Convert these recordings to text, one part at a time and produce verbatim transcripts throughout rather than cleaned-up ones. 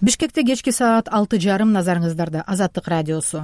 Бишкекте кечки саат алты жарым, назарыңыздарда Азаттык радиосу.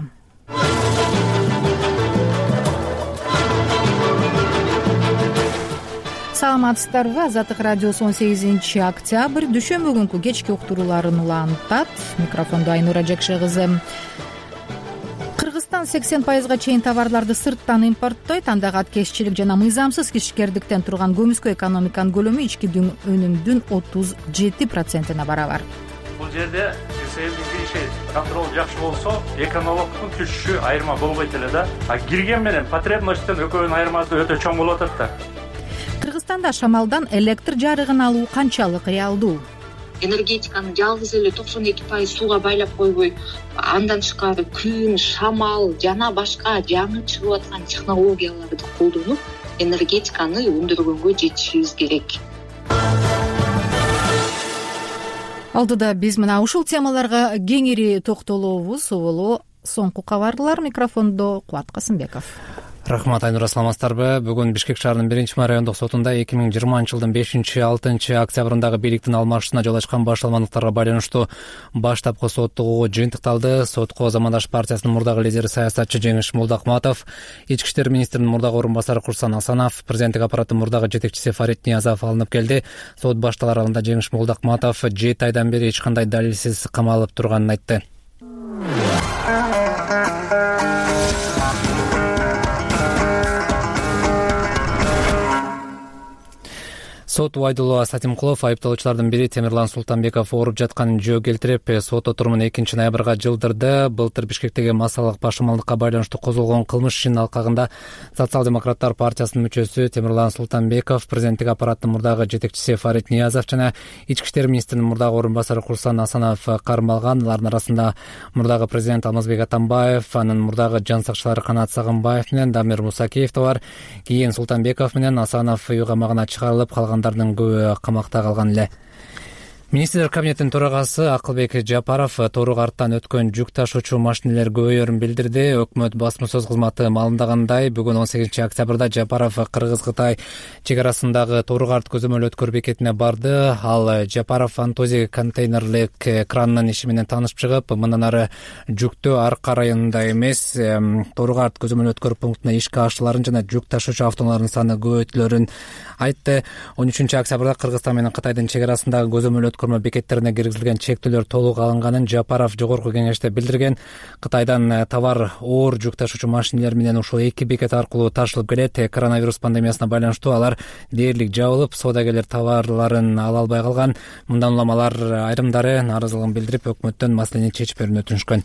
Саламатсыздарбы? Азаттык радиосу он сегизинчи октябрь дүйшөмбү күнкү кечки уктурууларын улантат. Микрофондо Айнура Жекше кызы. Кыргызстан сексен пайызга чейин товарларды сырттан импорттойт. Анда каткезчилик жана мыйзамсыз кишкердиктен турган көмүскө экономиканын көлөмү ички өнүмдүн отуз жети процентине барабар. Бул жерде иши контрол жакшы болсо, экономиканын түшүшү айырма болбойт эле да. А кирген менен потребностьтен экөөнүн айырмасы өтө чоң болуп атат да. Кыргызстанда шамалдан электр жарыгын алуу канчалык реалдуу? Энергетиканы жалгыз эле токсон эки пайыз сууга байлап койбой, андан тышкары күн, шамал жана башка жаңы чыгып аткан технологияларды колдонуп, энергетиканы өндүргөнгө жетишибиз керек. Алдыда биз мына ушул темаларга кеңири токтолобуз. Оболо соңку кабарлар. Микрофондо Кубат Касымбеков. Рахмат, Айнура, саламатсыздарбы? Бүгүн Бишкек шаарынын биринчи райондук сотунда эки миң жыйырманчы жылдын бешинчи алтынчы октябрындагы бийликтин алмашуусуна жол ачкан башталмандыктарга байланыштуу баштапкы соттук угуу жыйынтыкталды. Сотко Замандаш партиясынын мурдагы лидери саясатчы Жеңиш Молдокматов, ички иштер министринин мурдагы орун басары Курсан Асанов, президенттик аппараттын мурдагы жетекчиси Фарид Ниязов алынып келди. Сот башталар алдында Жеңиш Молдокматов жети айдан бери эч кандай далилсиз камалып турганын айтты. Сот Убайдулла Сатимкулов айыпталуучулардын бири Темирлан Султанбеков ооруп жатканын жөө келтирип, сот отурумун экинчи ноябрга жылдырды. Былтыр Бишкектеги массалык башымалдыкка байланыштуу козголгон кылмыш ишинин алкагында Социал-демократтар партиясынын мүчөсү Темирлан Султанбеков, президенттик аппараттын мурдагы жетекчиси Фарид Ниязов жана ички иштер министринин мурдагы орун басары Курсан Асанов кармалган. Алардын арасында мурдагы президент Алмазбек Атамбаев, анын мурдагы жан сакчылары Канат Сагынбаев менен Дамир Мусакеев да бар. Кийин Султанбеков менен Асанов үй камагына чыгарылып, калган көбү камакта калган эле. Министрлер кабинетинин төрагасы Акылбек Жапаров Тору арттан өткөн жүк ташуучу машинелер көбөйөрүн билдирди. Өкмөт басма сөз кызматы маалымдагандай, бүгүн он сегизинчи октябрда Жапаров Кыргыз-Кытай чек арасындагы Тору арт көзөмөл өткөр бекетине барды. Ал Жапаров Антози контейнерлик кранынын иши менен таанышып чыгып, мындан ары жүктү Арка районунда эмес, Тору арт көзөмөл өткөр пунктуна ишке ашууларын жана жүк ташуучу автоунаалардын саны көбөйтүлөрүн айтты. он үчүнчү октябрда Кыргызстан менен Кытайдын чек арасындагы көзөмөл өткөрмө бекеттерине киргизилген чектөөлөр толук алынганын Жапаров жогорку кеңеште билдирген. Кытайдан товар оор жүк ташуучу машинелер менен ушул эки бекет аркылуу ташылып келет. Коронавирус пандемиясына байланыштуу алар дээрлик жабылып, соодагерлер товарларын ала албай калган. Мындан улам алар айрымдары нааразылыгын билдирип, өкмөттөн маселени чечип берүүнү өтүнүшкөн.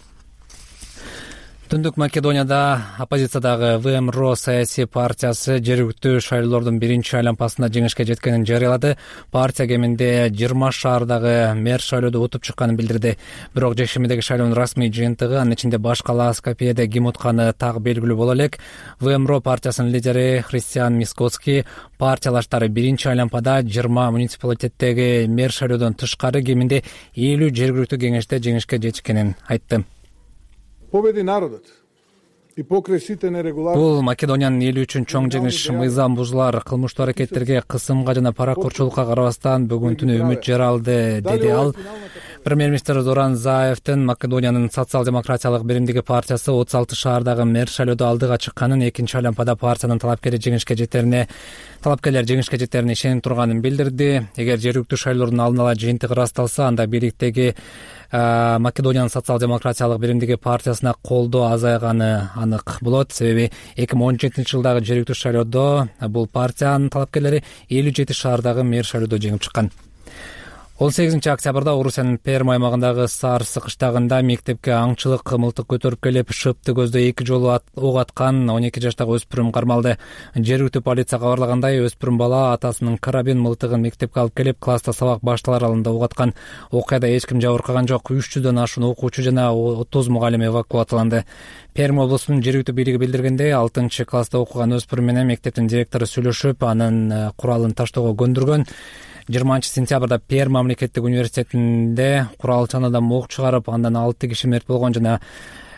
Түндүк Македонияда оппозициядагы ВМРО саясий партиясы жергиликтүү шайлоолордун биринчи айлампасында жеңишке жеткенин жарыялады. Партия кеминде жыйырма шаардагы мэр шайлоодо утуп чыкканын билдирди. Бирок жекшембидеги шайлоонун расмий жыйынтыгы, анын ичинде баш калаа Скопьеде ким утканы так белгилүү боло элек. ВМРО партиясынын лидери Христиан Мискоцкий партиялаштары биринчи айлампада жыйырма муниципалитеттеги мэр шайлоодон тышкары кеминде элүү жергиликтүү кеңеште жеңишке жетишкенин айтты. Победи народот и покрай сите нерегуларни. Бул Македониянын эли үчүн чоң жеңиш. Мыйзам бузуулар, кылмыштуу аракеттерге, кысымга жана паракурчулукка карабастан бүгүн түнү үмүт жаралды, деди ал. Премьер-министр Зоран Заевдин Македониянын социал-демократиялык биримдиги партиясы отуз алты шаардагы мэр шайлоодо алдыга чыкканын, экинчи айлампада партиянын талапкери жеңишке жетерине талапкерлер жеңишке жетерине ишенип турганын билдирди. Эгер жергиликтүү шайлоолордун алдын ала жыйынтыгы ырасталса, анда бийликтеги Македониянын социал-демократиялык биримдиги партиясына колдоо азайганы анык болот. Себеби эки миң он жетинчи жылдагы жергиликтүү шайлоодо бул партиянын талапкерлери элүү жети шаардагы мэр шайлоодо жеңип чыккан. он сегизинчи октябрда Орусиянын Перм аймагындагы Сарс кыштагында мектепке аңчылык мылтык көтөрүп келип, шыпты көздө эки жолу ок аткан он эки жаштагы өспүрүм кармалды. Жергиликтүү полиция кабарлагандай, өспүрүм бала атасынын карабин мылтыгын мектепке алып келип, класста сабак башталар алдында ок аткан. Окуяда эч ким жабыркаган жок. үч жүздөн ашуун окуучу жана отуз мугалим эвакуацияланды. Перм облусунун жергиликтүү бийлиги билдиргендей, алтынчы класста окуган өспүрүм менен мектептин директору сүйлөшүп, анын куралын таштоого көндүргөн. жыйырманчы сентябрда Перм мамлекеттик университетинде куралчанадан ок чыгарып, андан алты киши мерт болгон жана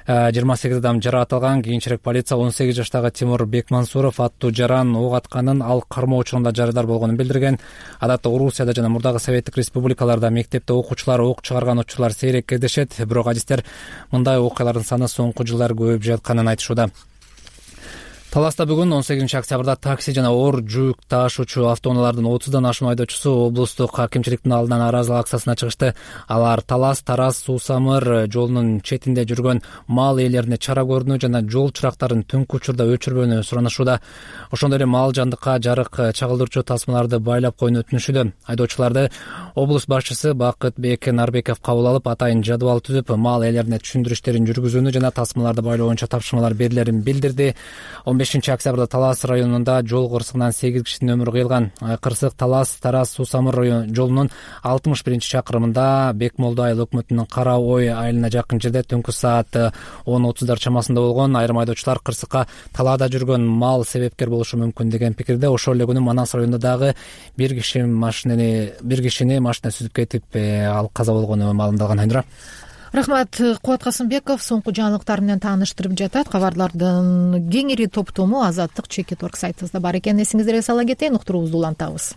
жыйырма сегиз адам жаракат алган. Кийинчерээк полиция он сегиз жаштагы Тимур Бекмансуров аттуу жаран ок атканын, ал кармоо учурунда жарадар болгонун билдирген. Адатта Орусияда жана мурдагы советтик республикаларда мектепте окуучулар ок чыгарган учурлар сейрек кездешет. Бирок адистер мындай окуялардын саны соңку жылдары көбөйүп жатканын айтышууда. Таласта бүгүн он сегизинчи октябрда такси жана оор жүк ташуучу автоунаалардын отуздан ашуун айдоочусу облустук акимчиликтин алдынан нааразылык акциясына чыгышты. Алар Талас Тарас Суу-Самыр жолунун четинде жүргөн мал ээлерине чара көрүүнү жана жол чырактарын түнкү учурда өчүрбөөнү суранышууда. Ошондой эле мал жандыкка жарык чагылдыруучу тасмаларды байлап коюуну өтүнүшүүдө. Айдоочуларды облус башчысы Бакытбек Нарбеков кабыл алып, атайын жадыбал түзүп, мал ээлерине түшүндүрүү иштерин жүргүзүүнү жана тасмаларды байлоо боюнча тапшырмалар берилерин билдирди. он бешинчи октябрда Талас районунда жол кырсыгынан сегиз кишинин өмүрү кыйылган. Кырсык Талас Тарас Суу-Самыр жолунун алтымыш биринчи чакырымында Бекмолду айыл өкмөтүнүн Кара Ой айылына жакын жерде түнкү саат он отуздар чамасында болгон. Айрым айдоочулар кырсыкка талаада жүргөн мал себепкер болушу мүмкүн деген пикирде. Ошол эле күнү Манас районунда дагы бир киши машинени бир кишини машина сүзүп кетип, ал каза болгону маалымдалган. Айнура. Рахмат. Кубат Касымбеков соңку жаңылыктар менен тааныштырып жатат. Кабарлардын кеңири топтому Азаттык чекит орг сайтыбызда бар экенин эсиңиздерге сала кетейин. Уктуруубузду улантабыз.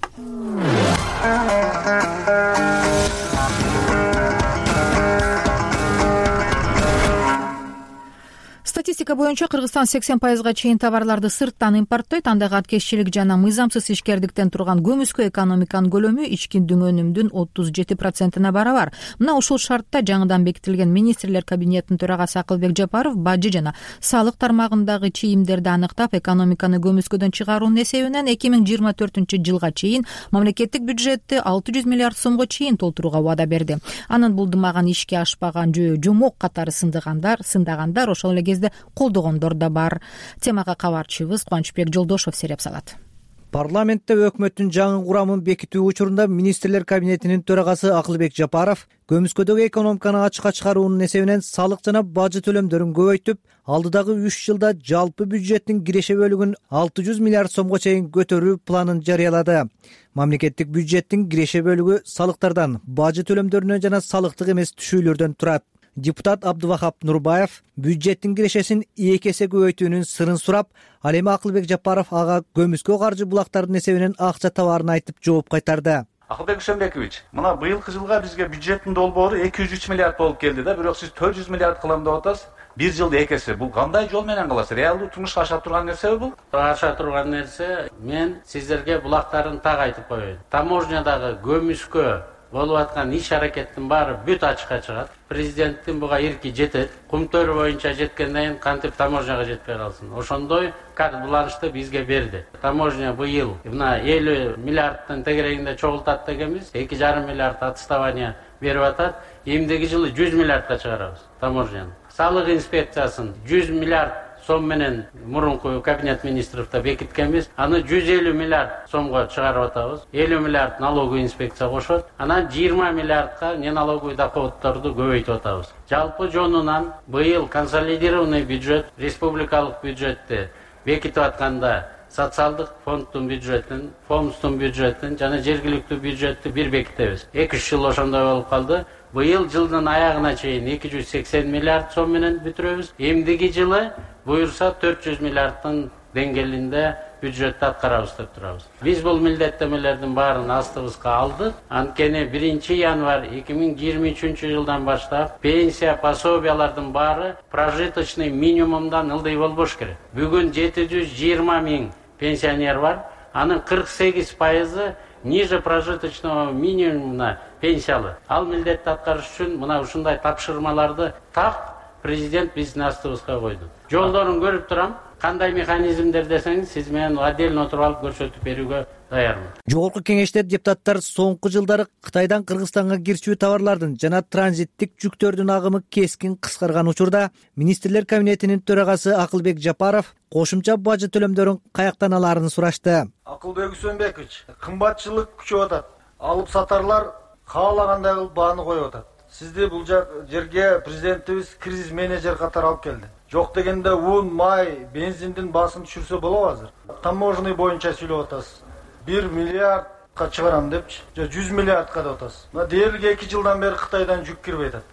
Статистика боюнча Кыргызстан сексен пайызга чейин товарларды сырттан импорттойт. Анда каткезчилик жана мыйзамсыз ишкердиктен турган көмүскө экономиканын көлөмү ички өнүмдүн отуз жети процентине барабар. Мына ушул шартта жаңыдан бекитилген министрлер кабинетинин төрагасы Акылбек Жапаров бажы жана салык тармагындагы чийимдерди аныктап, экономиканы көмүскөдөн чыгаруунун эсебинен эки миң жыйырма төртүнчү жылга чейин мамлекеттик бюджетти алты жүз миллиард сомго чейин толтурууга убада берди. Анын булдумаган, ишке ашпаган, жомок катары сындыгандар, сындагандар, ошол эле кезде колдогондор да бар. Темага кабарчыбыз Кубанычбек Жолдошов сереп салат. Парламентте өкмөттүн жаңы курамын бекитүү учурунда министрлер кабинетинин төрагасы Акылбек Жапаров көмүскөдөгү экономиканы ачыкка чыгаруунун эсебинен салык жана бажы төлөмдөрүн көбөйтүп, алдыдагы үч жылда жалпы бюджеттин киреше бөлүгүн алты жүз миллиард сомго чейин көтөрүү планын жарыялады. Мамлекеттик бюджеттин киреше бөлүгү салыктардан, бажы төлөмдөрүнөн жана салыктык эмес түшүүлөрдөн турат. Депутат Абдывахап Нурбаев бюджеттин кирешесин эки эсе көбөйтүүнүн сырын сурап, ал эми Акылбек Жапаров ага көмүскө каржы булактардын эсебинен акча табаарын айтып жооп кайтарды. Акылбек Шембекович, мына быйылкы жылга бизге бюджеттин долбоору эки жүз үч миллиард болуп келди да, бирок сиз төрт жүз миллиард кылам деп атасыз. Бир жылда эки эсе. Бул кандай жол менен кыласыз? Реалдуу турмушка аша турган нерсеби бул? Аша турган нерсе. Мен сиздерге булактарын так айтып коеюн. Таможнядагы көмүскө болуп аткан иш аракеттин баары бүт ачыкка чыгат. Президенттин буга ирки жетет. Кумтөр боюнча жеткенден кийин кантип таможняга жетпей калсын. Ошондой карт буланышты бизге берди. Таможня быйыл мына элүү миллиардтын тегерегинде чогултат дегенбиз. эки жарым миллиард отставание берип атат. Эмдеги жылы жүз миллиардка чыгарабыз таможняны. Салык инспекциясын жүз миллиард сом менен мурунку кабинет министровда бекиткенбиз. Аны жүз элүү миллиард сомго чыгарып атабыз. элүү миллиард налоговый инспекция кошот. Анан жыйырма миллиардка неналоговый доходдорду көбөйтүп атабыз. Жалпы жонунан быйыл консолидированный бюджет, республикалык бюджетти бекитип атканда социалдык фонддун бюджетин, фомстун бюджетин жана жергиликтүү бюджетти бир бекитебиз. эки үч жыл ошондой болуп калды. Быйыл жылдын аягына чейин эки жүз сексен миллиард сом менен бүтүрөбүз. Эмдиги жылы буюрса төрт жүз миллиардтын деңгээлинде бюджетти аткарабыз деп турабыз. Биз бул милдеттемелердин баарын астыбызга алдык. Анткени биринчи январь эки миң жыйырма үчүнчү жылдан баштап пенсия пособиялардын баары прожиточный минимумдан ылдый болбош керек. Бүгүн жети жүз жыйырма миң пенсионер бар. Анын кырк сегиз пайызы ниже прожиточного минимума пенсиялы. Ал милдетти аткарыш үчүн мына ушундай тапшырмаларды так президент биздин астыбызга койду. Жолдорун көрүп турам. Кандай механизмдер десеңиз, сиз менен отдельно отуруп алып көрсөтүп берүүгө даярмын. Жогорку кеңеште депутаттар соңку жылдары Кытайдан Кыргызстанга кирчүү товарлардын жана транзиттик жүктөрдүн агымы кескин кыскарган учурда министрлер кабинетинин төрагасы Акылбек Жапаров кошумча бажы төлөмдөрүн каяктан алаарын сурашты. Акылбек Үсөнбекович, кымбатчылык күчөп атат. Алып сатарлар каалагандай кылып бааны коюп атат. Сизди бул жерге президентибиз кризис менеджер катары алып келди. Жок дегенде ун, май, бензиндин баасын түшүрсө болобу азыр? Таможный боюнча сүйлөп атасыз. бир миллиардка чыгарам депчи, же жүз миллиардка деп атасыз. Мына дээрлик эки жылдан бери Кытайдан жүк кирбей атат.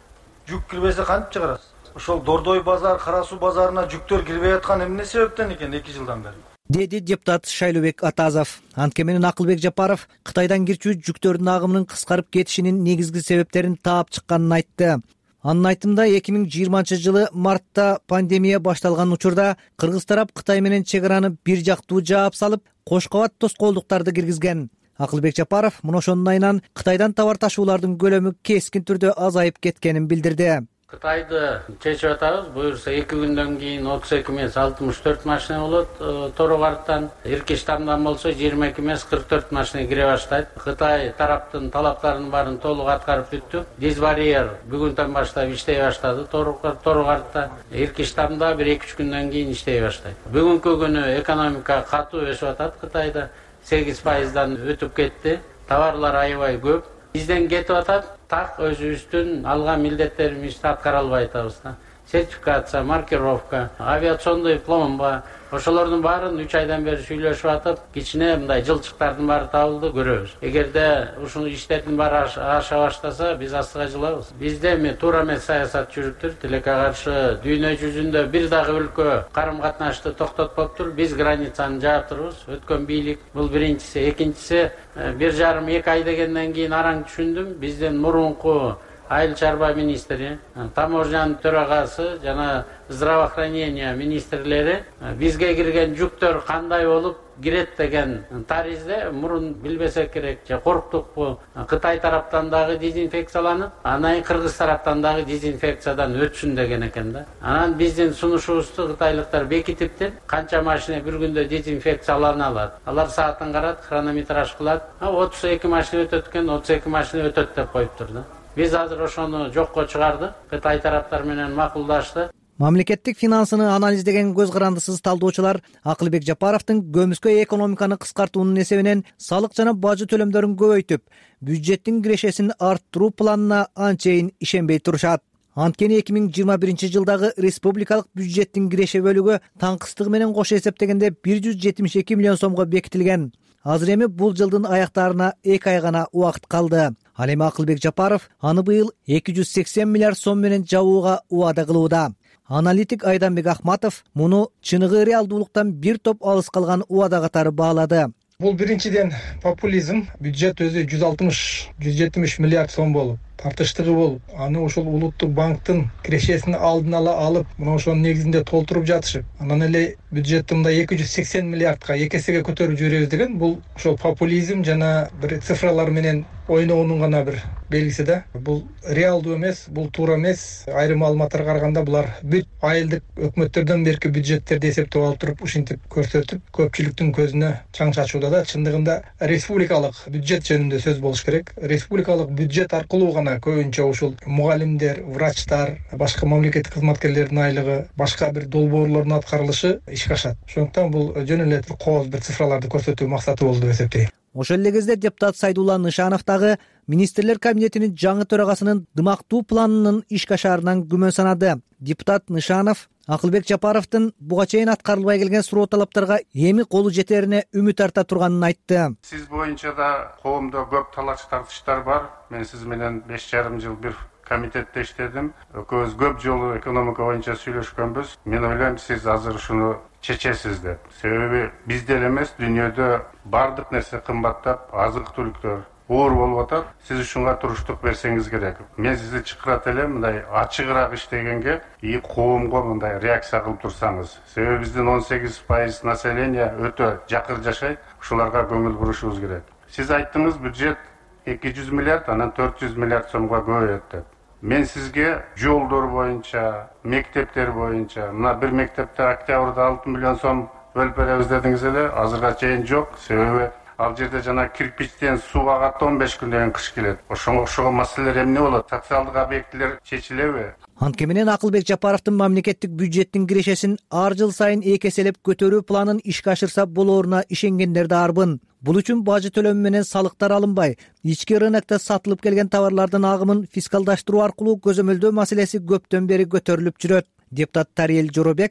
жүк кирбесе кантип чыгарасыз? Ошол Дордой базар, Кара суу базарына жүктөр кирбей аткан эмне себептен экен эки жылдан бери? Деди депутат Шайлообек Атазов. Антке менен Акылбек Жапаров Кытайдан кирчү жүктөрдүн агымынын кыскарып кетишинин негизги себептерин таап чыкканын айтты. Анын айтымында эки миң жыйырманчы жылы мартта пандемия башталган учурда кыргыз тарап Кытай менен чек араны бир жактуу жаап салып, кош кабат тоскоолдуктарды киргизген. Акылбек Жапаров мына ошонун айынан Кытайдан товар ташуулардын көлөмү кескин түрдө азайып кеткенин билдирди. Кытайды чечип атабыз. Буюрса эки күндөн кийин отуз эки эмес алтымыш төрт машина болот Торогардтан. Иркиштамдан болсо жыйырма эки эмес кырк төрт машина кире баштайт. Кытай тараптын талаптарынын баарын толук аткарып бүттүк. Дизбарьер бүгүндөн баштап иштей баштады Торогардта. Иркиштамда бир эки үч күндөн кийин иштей баштайт. Бүгүнкү күнү экономика катуу өсүп атат Кытайда. сегиз пайыздан өтүп кетти. Товарлар аябай көп. Бизден кетип атат. Так өзүбүздүн алган милдеттерибизди аткара албай атабыз да. Сертификация, маркировка, авиационный пломба, ошолордун баарын үч айдан бери сүйлөшүп атып, кичине мындай жылчыктардын баары табылды, көрөбүз. Эгерде ушул иштердин баары аша баштаса, биз астыга жылабыз. Бизде эми туура эмес саясат жүрүптүр. Тилекке каршы дүйнө жүзүндө бир дагы өлкө карым катнашты токтотпоптур. Биз границаны жаап турбуз. Өткөн бийлик бул биринчиси, экинчиси бир жарым эки ай дегенден кийин араң түшүндүм. Бизден мурунку айыл чарба министри, таможнянын төрагасы жана здравоохранение министрлери бизге кирген жүктөр кандай болуп кирет деген таризде мурун билбесек керек, же корктукпу? Кытай тараптан дагы дезинфекцияланып, анан кыргыз тараптан дагы дезинфекциядан өтсүн деген экен да. Анан биздин сунушубузду кытайлыктар бекитиптир. Канча машина бир күндө дезинфекциялана алат. Алар саатын карат, хронометраж кылат. отуз эки машина өтөт экен, отуз эки машина өтөт деп коюптур да. Биз азыр ошону жокко чыгардык. Кытай тараптар менен макулдашты. Мамлекеттик финансыны анализдеген көз карандысыз талдоочулар Акылбек Жапаровдун көмүскө экономиканы кыскартуунун эсебинен салык жана бажы төлөмдөрүн көбөйтүп, бюджеттин кирешесин арттыруу планына анчейин ишенбей турушат. Анткени эки миң жыйырма биринчи жылдагы республикалык бюджеттин киреше бөлүгү таңкыстыгы менен кошо эсептегенде бир жүз жетимиш эки миллион сомго бекитилген. Азыр эми бул жылдын аяктарына эки ай гана убакыт калды. Ал эми Акылбек Жапаров аны быйыл эки жүз сексен миллиард сом менен жабууга убада кылууда. Аналитик Айданбек Ахматов муну чыныгы реалдуулуктан бир топ алыс калган убада катары баалады. Бул биринчиден популизм. Бюджет өзү жүз алтымыш жүз жетимиш миллиард сом болуп, тартыштыгы болуп, аны ошол улуттук банктын кирешесин алдын ала алып, мына ошонун негизинде толтуруп жатышып, анан эле бюджетти мындай эки жүз сексен миллиардка эки эсеге көтөрүп жиберебиз деген бул ошол популизм жана бир цифралар менен ойногонун гана бир белгиси да. Бул реалдуу эмес, бул туура эмес. Айрым маалыматтарга караганда булар бүт айылдык өкмөттөрдөн берки бюджеттерди эсептеп алып туруп, ушинтип көрсөтүп, көпчүлүктүн көзүнө чаң чачууда да. Чындыгында республикалык бюджет жөнүндө сөз болуш керек. Республикалык бюджет аркылуу гана көбүнчө ушул мугалимдер, врачтар, башка мамлекеттик кызматкерлердин айлыгы, башка бир долбоорлордун аткарылышы ишке ашат. Ошондуктан бул жөн эле кооз бир цифраларды көрсөтүү максаты болду деп эсептейм. Ошол эле кезде депутат Сайдулла Нышанов дагы министрлер кабинетинин жаңы төрагасынын дымактуу планынын ишке ашаарынан күмөн санады. Депутат Нышанов Акылбек Жапаровдун буга чейин аткарылбай келген суроо талаптарга эми колу жетерине үмүт арта турганын айтты. Сиз боюнча да коомдо көп талаш тартыштар бар. Мен сиз менен беш жарым жыл бир комитетте иштедим. Экөөбүз көп жолу экономика боюнча сүйлөшкөнбүз. Мен ойлойм, сиз азыр ушуну чечесиз деп. Себеби бизде эле эмес, дүйнөдө бардык нерсе кымбаттап, азык-түлүктөр оор болуп атат. Сиз ушунга туруштук берсеңиз керек. Мен сизди чакырат элем, мындай ачыгыраак иштегенге, и коомго мындай реакция кылып турсаңыз. Себеби биздин он сегиз пайыз население өтө жакыр жашайт. Ушуларга көңүл бурушубуз керек. Сиз айттыңыз, бюджет эки жүз миллиард, анан төрт жүз миллиард сомго көбөйөт деп. Мен сизге жолдор боюнча, мектептер боюнча, мына бир мектепте октябрда алты миллион сом бөлүп беребиз дедиңиз эле, азырга чейин жок. Себеби ал жерде жана кирпичтен суу агат он беш күндөн кыш келет. Ошого окшогон маселелер эмне болот? Социалдык объектилер чечилеби? Антке менен Акылбек Жапаровдун мамлекеттик бюджеттин кирешесин ар жыл сайын эки эселеп көтөрүү планын ишке ашырса болооруна ишенгендер да арбын. Бул үчүн бажы төлөмү менен салыктар алынбай, ички рынокто сатылып келген товарлардын агымын фискалдаштыруу аркылуу көзөмөлдөө маселеси көптөн бери көтөрүлүп жүрөт. Депутат Тариел Жоробеков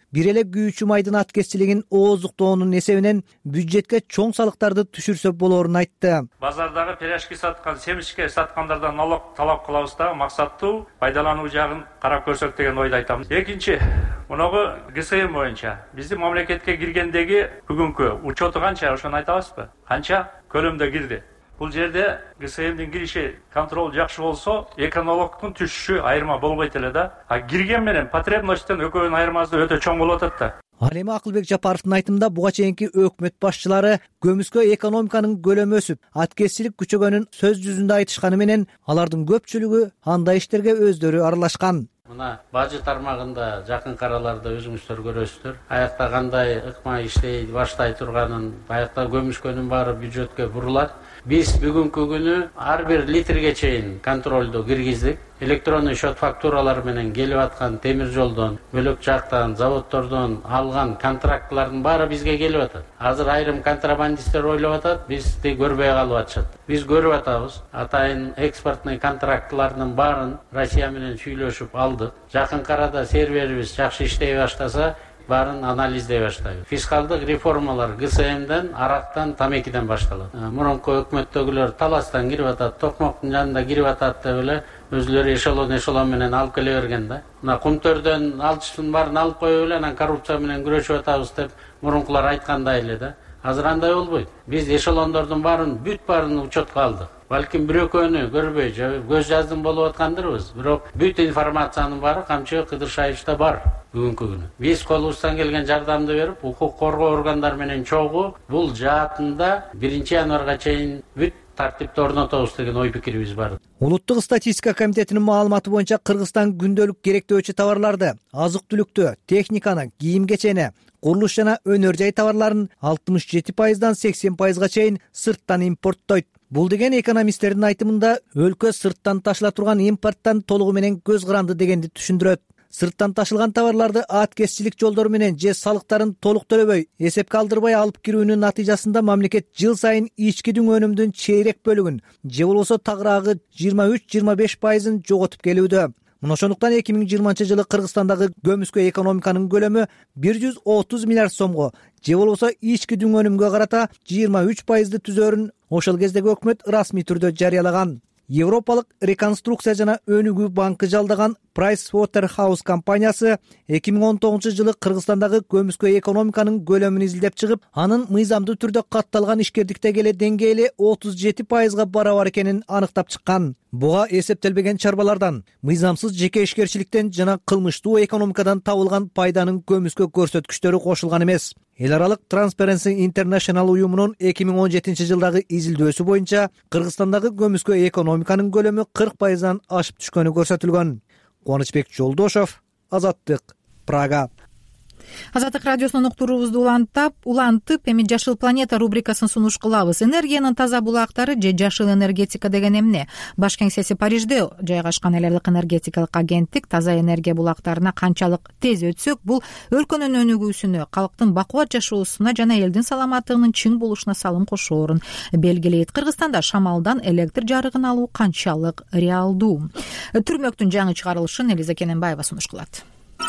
бир эле күйүүчү майдын аткезчилигин ооздуктоонун эсебинен бюджетке чоң салыктарды түшүрсө болоорун айтты. Базардагы пирожки саткан, семишке саткандардан налог талап кылабыз да, максаттуу пайдалануу жагын карап көрсөк деген ойду айтам. Экинчи, мунагы ГСМ боюнча биздин мамлекетке киргендеги бүгүнкү учету канча, ошону айтабызбы? Канча көлөмдө кирди? Бул жерде ГСМдин кириши контроль жакшы болсо, экономиканын түшүшү айырма болбойт эле да. А кирген менен потребностьтон экөөнүн айырмасы өтө чоң болуп атат да. Ал эми Акылбек Жапаровдун айтымында буга чейинки өкмөт башчылары көмүскө экономиканын көлөмү өсүп, аткезчилик күчөгөнүн сөз жүзүндө айтышканы менен алардын көпчүлүгү андай иштерге өздөрү аралашкан. Мына бажы тармагында жакынкы араларда өзүңүздөр көрөсүздөр. Аякта кандай ыкма иштей баштай турганын, аякта көмүскөнүн баары бюджетке бурулат. Биз бүгүнкү күнү ар бир литрге чейин контролду киргиздик. Электронный счет фактуралар менен келип аткан темир жолдон, бөлөк жактан, заводдордон алган контрактлардын баары бизге келип атат. Азыр айрым контрабандисттер ойлоп атат, бизди көрбөй калып атышат. Биз көрүп атабыз. Атайын экспортный контрактлардын баарын Россия менен сүйлөшүп алдык. Жакынкы арада серверибиз жакшы иштей баштаса, баарын анализдей баштайбыз. Фискалдык реформалар ГСМден, арактан, тамекиден башталат. Мурунку өкмөттөгүлөр таластан кирип атат, токмоктун жанында кирип атат деп эле өзүлөрү эшелон эшелон менен алып келе берген да. Мына кумтөрдөн алчысын баарын алып коюп эле анан коррупция менен күрөшүп атабыз деп мурункулар айткандай эле да. Азыр андай болбойт. Биз эшелондордун баарын бүт баарын учетко алдык. Балким бир экөөнү көрбөй, көз жаздым болуп аткандырбыз. Бирок бүт информациянын баары Камчы Кыдыршаевичте бар бүгүнкү күнү. Биз колубуздан келген жардамды берип, укук коргоо органдары менен чогуу бул жаатында биринчи январга чейин бүт тартипти орнотобуз деген ой пикирибиз бар. Улуттук статистика комитетинин маалыматы боюнча Кыргызстан күндөлүк керектөөчү товарларды, азык-түлүктү, техниканы, кийим кечени, курулуш жана өнөр жай товарларын алтымыш жети пайыздан сексен пайызга чейин сырттан импорттойт. Бул деген экономисттердин айтымында өлкө сырттан ташыла турган импорттон толугу менен көз каранды дегенди түшүндүрөт. Сырттан ташылган товарларды аткезчилик жолдору менен же салыктарын толук төлөбөй, эсепке алдырбай алып кирүүнүн натыйжасында мамлекет жыл сайын ички дүң өнүмдүн чейрек бөлүгүн, же болбосо тагыраагы жыйырма үч жыйырма беш пайызын жоготуп келүүдө. Мына ошондуктан эки миң жыйырманчы жылы Кыргызстандагы көмүскө экономиканын көлөмү бир жүз отуз миллиард сомго, же болбосо ички дүң өнүмгө карата жыйырма үч пайызды түзөөрүн ошол кездеги өкмөт расмий түрдө жарыялаган. Европалык реконструкция жана өнүгүү банкы жалдаган Price Waterhouse компаниясы эки миң он тогузунчу жылы Кыргызстандагы көмүскө экономиканын көлөмүн изилдеп чыгып, анын мыйзамдуу түрдө катталган ишкердиктеги эле деңгээли отуз жети пайызга барабар экенин аныктап чыккан. Буга эсептелбеген чарбалардан, мыйзамсыз жеке ишкерчиликтен жана кылмыштуу экономикадан табылган пайданын көмүскө көрсөткүчтөрү кошулган эмес. Эл аралык Transparency International уюмунун эки миң он жетинчи жылдагы изилдөөсү боюнча Кыргызстандагы көмүскө экономиканын көлөмү кырк пайыздан ашып түшкөнү көрсөтүлгөн. Кубанычбек Жолдошов, Азаттык, Прага. Азаттык радиосунун уктуруубузду улантып, улантып, эми Жашыл планета рубрикасын сунуш кылабыз. Энергиянын таза булактары же жашыл энергетика деген эмне? Баш кеңсеси Парижде жайгашкан эл аралык энергетикалык агенттик таза энергия булактарына канчалык тез өтсөк, бул өлкөнүн өнүгүүсүнө, калктын бакубат жашоосуна жана элдин саламаттыгынын чың болушуна салым кошоорун белгилейт. Кыргызстанда шамалдан электр жарыгын алуу канчалык реалдуу? Түрмөктүн жаңы чыгарылышын Элиза Кененбаева сунуш кылат.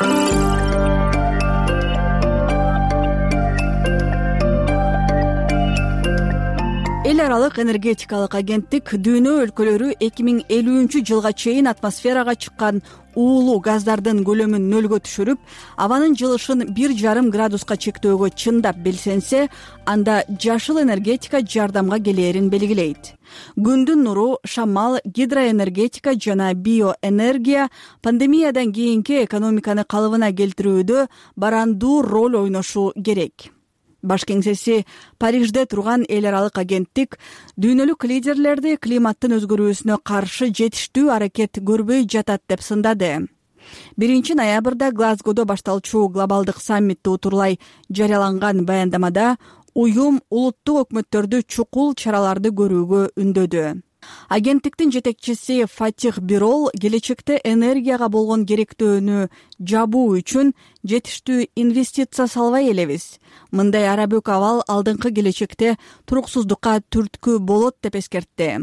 Эл аралык энергетикалык агенттик дүйнө өлкөлөрү эки миң элүүнчү жылга чейин атмосферага чыккан уулуу газдардын көлөмүн нөлгө түшүрүп, абанын жылышын бир жарым градуска чектөөгө чындап белсенсе, анда жашыл энергетика жардамга келээрин белгилейт. Күндүн нуру, шамал, гидроэнергетика жана биоэнергия пандемиядан кийинки экономиканы калыбына келтирүүдө барандуу роль ойношу керек. Баш кеңсеси Парижде турган эл аралык агенттик дүйнөлүк лидерлерди климаттын өзгөрүүсүнө каршы жетиштүү аракет көрбөй жатат деп сындады. биринчи ноябрда Глазгодо башталчу глобалдык саммитти утурлай жарыяланган баяндамада уюм улуттук өкмөттөрдү чукул чараларды көрүүгө үндөдү. Агенттиктин жетекчиси Фатих Бирол келечекте энергияга болгон керектөөнү жабуу үчүн жетиштүү инвестиция салбай элебиз. Мындай арабөк абал алдыңкы келечекте туруксуздукка түрткү болот деп эскертти.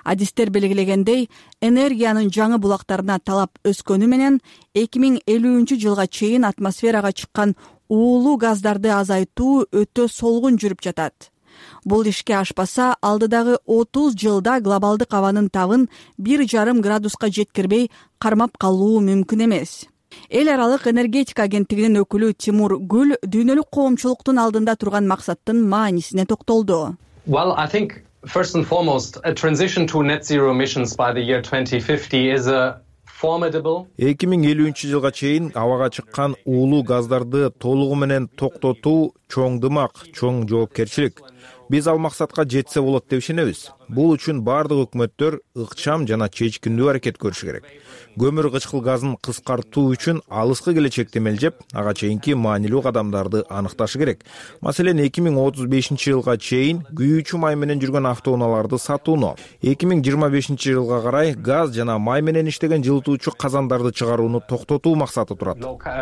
Адистер белгилегендей, энергиянын жаңы булактарына талап өскөнү менен эки миң элүүнчү жылга чейин атмосферага чыккан уулуу газдарды азайтуу өтө солгун жүрүп жатат. Бул ишке ашпаса, алдыдагы отуз жылда глобалдык абанын табын бир жарым градуска жеткирбей кармап калуу мүмкүн эмес. Эл аралык энергетика агенттигинин өкүлү Тимур Гүл дүйнөлүк коомчулуктун алдында турган максаттын маанисине токтолду. Well, I think first and foremost, a transition to net zero emissions by the year twenty fifty is a formidable. эки миң элүүнчү жылга чейин абага чыккан уулуу газдарды толугу менен токтотуу чоң дымак, чоң жоопкерчилик. Биз ал максатка жетсе болот деп ишенебиз. Бул үчүн бардык өкмөттөр ыкчам жана чечкиндүү аракет көрүшү керек. Көмүр кычкыл газын кыскартуу үчүн алыскы келечекти мелжеп, ага чейинки маанилүү кадамдарды аныкташы керек. Маселен, эки миң отуз бешинчи жылга чейин күйүүчү май менен жүргөн автоунааларды сатууну, эки миң жыйырма бешинчи жылга карай газ жана май менен иштеген жылытуучу казандарды чыгарууну токтотуу максаты турат.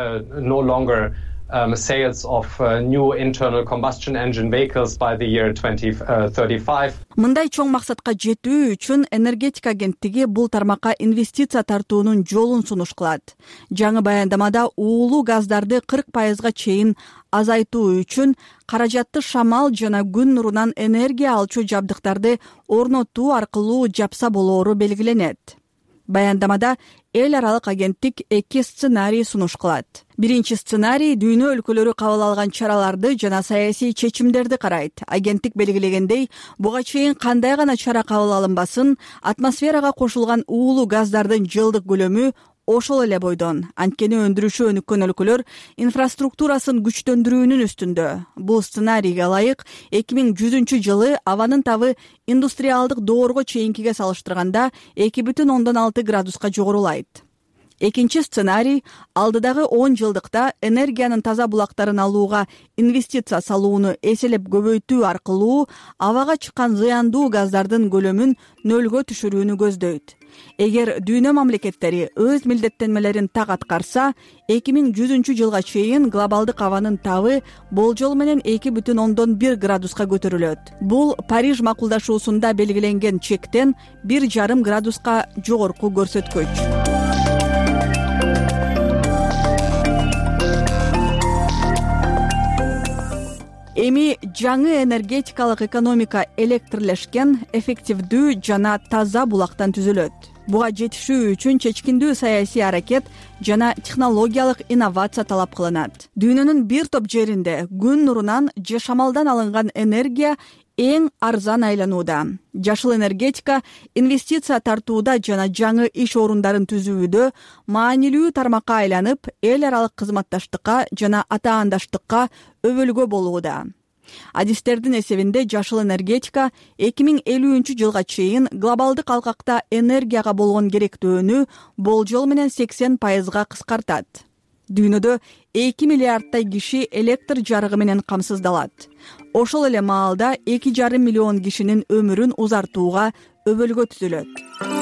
No longer Um, sales of uh, new internal combustion engine vehicles by the year twenty thirty-five. Мындай чоң максатка жетүү үчүн энергетика агенттиги бул тармакка инвестиция тартуунун жолун сунуш кылат. Жаңы баяндамада уулуу газдарды кырк пайызга чейин азайтуу үчүн каражатты шамал жана күн нурунан энергия алчу жабдыктарды орнотуу аркылуу жапса болоору белгиленет. Баяндамада эл аралык агенттик эки сценарий сунуш кылат. Биринчи сценарий дүйнө өлкөлөрү кабыл алган чараларды жана саясий чечимдерди карайт. Агенттик белгилегендей, буга чейин кандай гана чара кабыл алынбасын, атмосферага кошулган уулуу газдардын жылдык көлөмү ошол эле бойдон. Анткени өндүрүшү өнүккөн өлкөлөр инфраструктурасын күчтөндүрүүнүн үстүндө. Бул сценарийге ылайык эки миң жүзүнчү жылы абанын табы индустриалдык доорго чейинкиге салыштырганда эки бүтүн ондон алты градуска жогорулайт. Экинчи сценарий алдыдагы он жылдыкта энергиянын таза булактарын алууга инвестиция салууну эселеп көбөйтүү аркылуу абага чыккан зыяндуу газдардын көлөмүн нөлгө түшүрүүнү көздөйт. Эгер дүйнө мамлекеттери өз милдеттенмелерин так аткарса, эки миң жүзүнчү жылга чейин глобалдык абанын табы болжол менен эки бүтүн ондон бир градуска көтөрүлөт. Бул Париж макулдашуусунда белгиленген чектен бир жарым градуска жогорку көрсөткүч. Эми жаңы энергетикалык экономика электрлешкен, эффективдүү жана таза булактан түзүлөт. Буга жетишүү үчүн чечкиндүү саясий аракет жана технологиялык инновация талап кылынат. Дүйнөнүн бир топ жеринде күн нурунан же шамалдан алынган энергия эң арзан айланууда. Жашыл энергетика инвестиция тартууда жана жаңы иш орундарын түзүүдө маанилүү тармакка айланып, эл аралык кызматташтыкка жана атаандаштыкка өбөлгө болууда. Адистердин эсебинде жашыл энергетика эки миң элүүнчү жылга чейин глобалдык алкакта энергияга болгон керектөөнү болжол менен сексен пайызга кыскартат. Дүйнөдө эки миллиардтай киши электр жарыгы менен камсыздалат. Ошол эле маалда эки жарым миллион кишинин өмүрүн узартууга өбөлгө түзүлөт.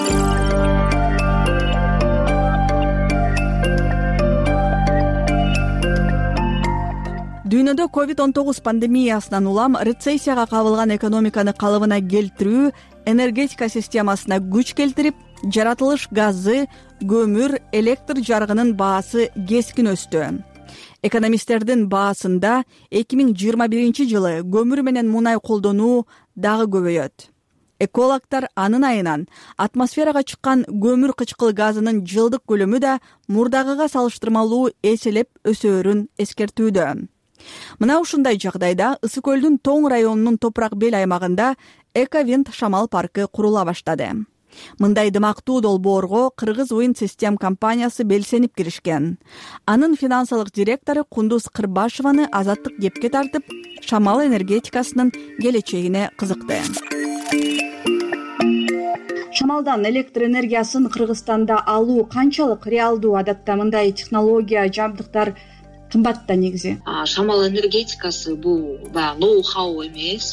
Дүйнөдө ковид он тогуз пандемиясынан улам рецессияга кабылган экономиканы калыбына келтирүү энергетика системасына күч келтирип, жаратылыш газы, көмүр, электр жарыгынын баасы кескин өстү. Экономисттердин баасында эки миң жыйырма биринчи жылы көмүр менен мунай колдонуу дагы көбөйөт. Экологдор анын айынан атмосферага чыккан көмүр кычкыл газынын жылдык көлөмү да мурдагыга салыштырмалуу эселеп өсөөрүн эскертүүдө. Мына ушундай жагдайда Ысык көлдүн Тоң районунун топурак бел аймагында Эковинд шамал паркы курула баштады. Мындай дымактуу долбоорго Кыргыз Wind System компаниясы белсенип киришкен. Анын финансылык директору Кундуз Кырбашеваны Азаттык кепке тартып, шамал энергетикасынын келечегине кызыкты. Шамалдан электр энергиясын Кыргызстанда алуу канчалык реалдуу? Адатта мындай технология, жабдыктар кымбат да негизи. Шамал энергетикасы бул баягы ноу-хау эмес.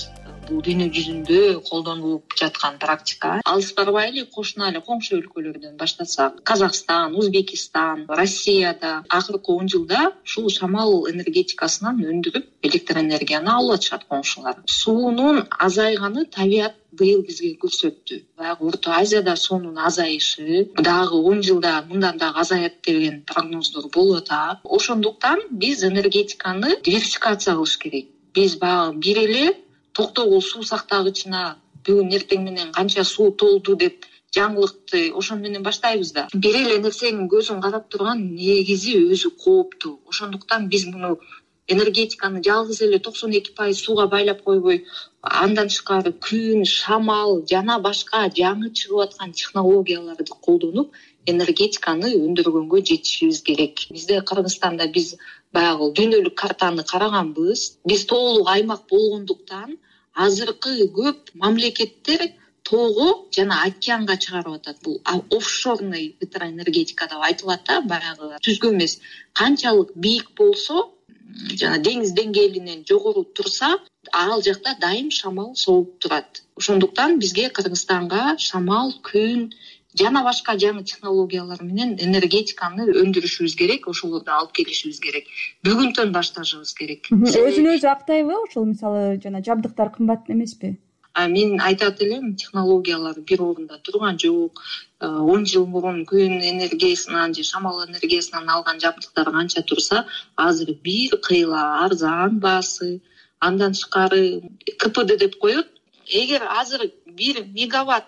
бул дүйнө жүзүндө колдонулуп жаткан практика. Алыс барбай эле кошуна эле коңшу өлкөлөрдөн баштасак, Казакстан, Узбекистан, Россияда акыркы он жылда ушул шамал энергетикасынан өндүрүп электр энергияны алып атышат коңшулар. Суунун азайганы табият быйыл бизге көрсөттү. Баягы Орто Азияда суунун азайышы дагы он жылда мындан дагы азаят деген прогноздор болуп атат. Ошондуктан биз энергетиканы диверсификация кылыш керек. Биз баягы бир эле токтогул суу сактагычына бүгүн эртең менен канча суу толду деп жаңылыкты ошон менен баштайбыз да. Бир эле нерсенин көзүн карап турган негизи өзү кооптуу. Ошондуктан биз муну энергетиканы жалгыз эле токсон эки пайыз сууга байлап койбой, андан тышкары күн, шамал жана башка жаңы чыгып аткан технологияларды колдонуп энергетиканы өндүргөнгө жетишибиз керек. Бизде Кыргызстанда биз баягы дүйнөлүк картаны караганбыз. Биз тоолук аймак болгондуктан азыркы көп мамлекеттер тоого жана океанга чыгарып атат. Бул офшорный ветроэнергетика деп айтылат да, баягы түзгө эмес. Канчалык бийик болсо, жана деңиз деңгээлинен жогору турса, ал жакта дайым шамал соғуп турат. Ошондуктан бизге Кыргызстанга шамал, күн жана башка жаңы технологиялар менен энергетиканы өндүрүшүбүз керек, ошолорду алып келишибиз керек. Бүгүнтөн башташыбыз керек. Өзүн өзү актайбы? Ошол мисалы жана жабдыктар кымбат эмеспи? Мен айтат элем, технологиялар бир орунда турган жок. он жыл мурун күн энергиясынан же шамал энергиясынан алган жабдыктар канча турса, азыр бир кыйла арзан баасы. Андан тышкары КПД деп коет. Эгер азыр бир мегаватт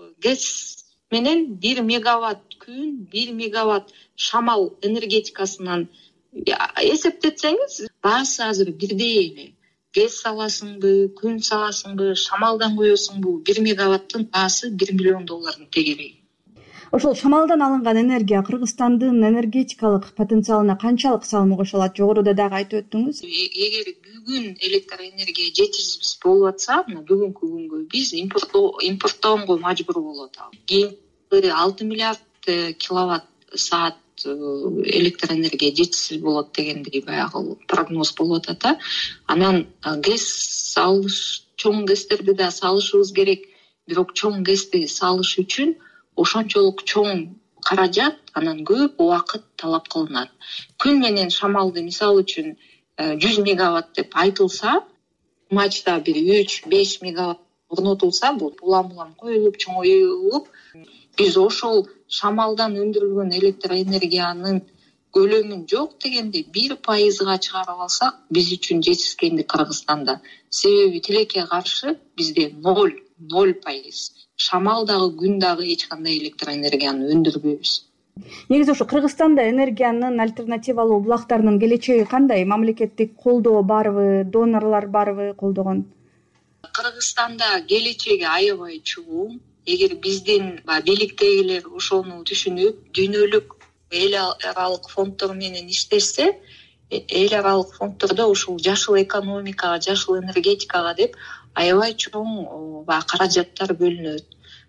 гэс менен бир мегаватт күн, бир мегаватт шамал энергетикасынан эсептетсеңиз, баасы азыр бирдей эле. Гэс саласыңбы, күн саласыңбы, шамалдан коесуңбу, бир мегаваттын баасы бир миллион доллардын тегереги. Ошол шамалдан алынган энергия Кыргызстандын энергетикалык потенциалына канчалык салым кошулат? Жогоруда дагы айтып өттүңүз. Эгер бүгүн электр энергия жетишсиз болуп атса, бүгүнкү күнгө биз импорттоого мажбур болуп атабыз. Кийинки алты миллиард киловатт саат электр энергия жетишсиз болот дегендей баягы прогноз болуп атат. Анан гэс салыш, чоң гэстерди да салышыбыз керек. Бирок чоң гэсти салыш үчүн ошончолук чоң каражат, анан көп убакыт талап кылынат. Күн менен шамалды мисал үчүн жүз мегаватт деп айтылса, мачта бир үч беш мегаватт орнотулса, бул улам-улам коюлуп, чоңоюлуп, биз ошол шамалдан өндүрүлгөн электр энергиянын көлөмүн жок дегенде бир пайызга чыгарып алсак, биз үчүн жетишкендик Кыргызстанда. Себеби тилекке каршы бизде ноль, ноль пайыз. Шамал дагы, күн дагы эч кандай электр энергияны өндүрбөйбүз. Негизи ошо Кыргызстанда энергиянын альтернативалуу булактарынын келечеги кандай? Мамлекеттик колдоо барбы, донорлор барбы колдогон? Кыргызстанда келечеги аябай чугун. Эгер биздин бийликтегилер ошону түшүнүп, дүйнөлүк эл аралык фонддор менен иштешсе, эл аралык фонддордо ушул жашыл экономикага, жашыл энергетикага деп аябай чоң каражаттар бөлүнөт.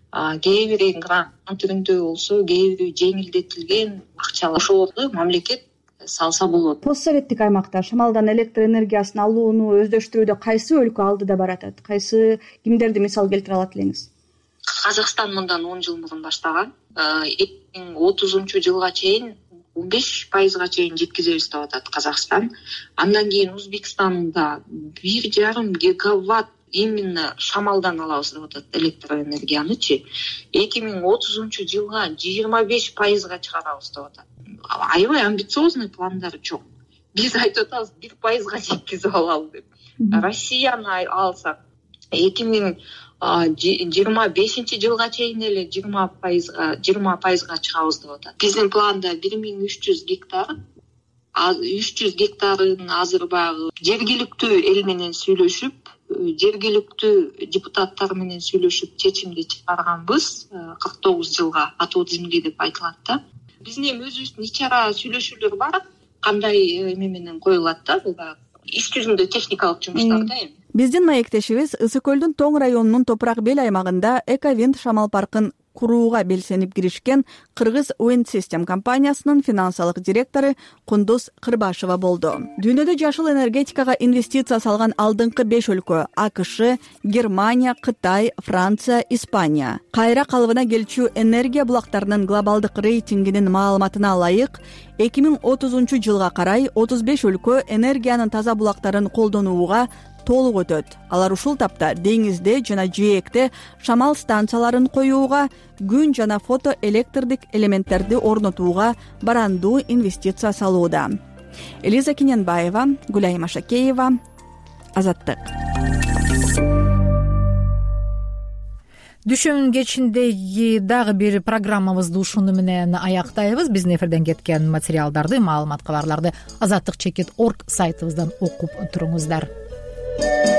Кээ бири грант түрүндө болсо, кээ бири жеңилдетилген акчалар, ошолорду мамлекет салса болот. Постсоветтик аймакта шамалдан электр энергиясын алууну өздөштүрүүдө кайсы өлкө алдыда баратат? Кайсы кимдерди мисал келтире алат элеңиз? Казакстан мындан он жыл мурун баштаган. эки миң отузунчу жылга чейин он беш пайызга чейин жеткизебиз деп атат Казакстан. Андан кийин Узбекстанда бир жарым гигаватт именно шамалдан алабыз деп атат электр энергиянычы. эки миң отузунчу жылга жыйырма беш пайызга чыгарабыз деп атат. Аябай амбициозный пландар чоң. Биз айтып атабыз бир пайызга жеткизип алалы деп. Россияны алсак эки миң жыйырма бешинчи жылга чейин эле жыйырма пайызга жыйырма пайызга чыгабыз деп атат. Биздин планда бир миң үч жүз гектар, үч жүз гектарын азыр баягы жергиликтүү эл менен сүйлөшүп, жергиликтүү депутаттар менен сүйлөшүп чечимди чыгарганбыз. кырк тогуз жылга отвод земли деп айтылат да. Биздин эми өзүбүздүн ич ара сүйлөшүүлөр бар. Кандай эме менен коюлат да, бул иш жүзүндө техникалык жумуштар да эми. Биздин маектешибиз Ысык көлдүн Тоң районунун Топурак Бел аймагында Эковинд шамал паркын курууга белсенип киришкен Кыргыз Wind System компаниясынын финансылык директору Кундуз Кырбашева болду. Дүйнөдө жашыл энергетикага инвестиция салган алдыңкы беш өлкө АКШ, Германия, Кытай, Франция, Испания. Кайра калыбына келчү энергия булактарынын глобалдык рейтингинин маалыматына ылайык эки миң отузунчу жылга карай отуз беш өлкө энергиянын таза булактарын колдонууга толук өтөт. Алар ушул тапта деңизде жана жээкте шамал станцияларын коюуга, күн жана фотоэлектрдик элементтерди орнотууга барандуу инвестиция салууда. Элиза Киненбаева, Гулайма Шакеева, Азаттык. Дүшүм кечиндеги дагы бир программабызды ушуну менен аяктайбыз. Биздин эфирден кеткен материалдарды, маалымат кабарларды азаттык чекит точка орг сайтыбыздан окуп туруңуздар.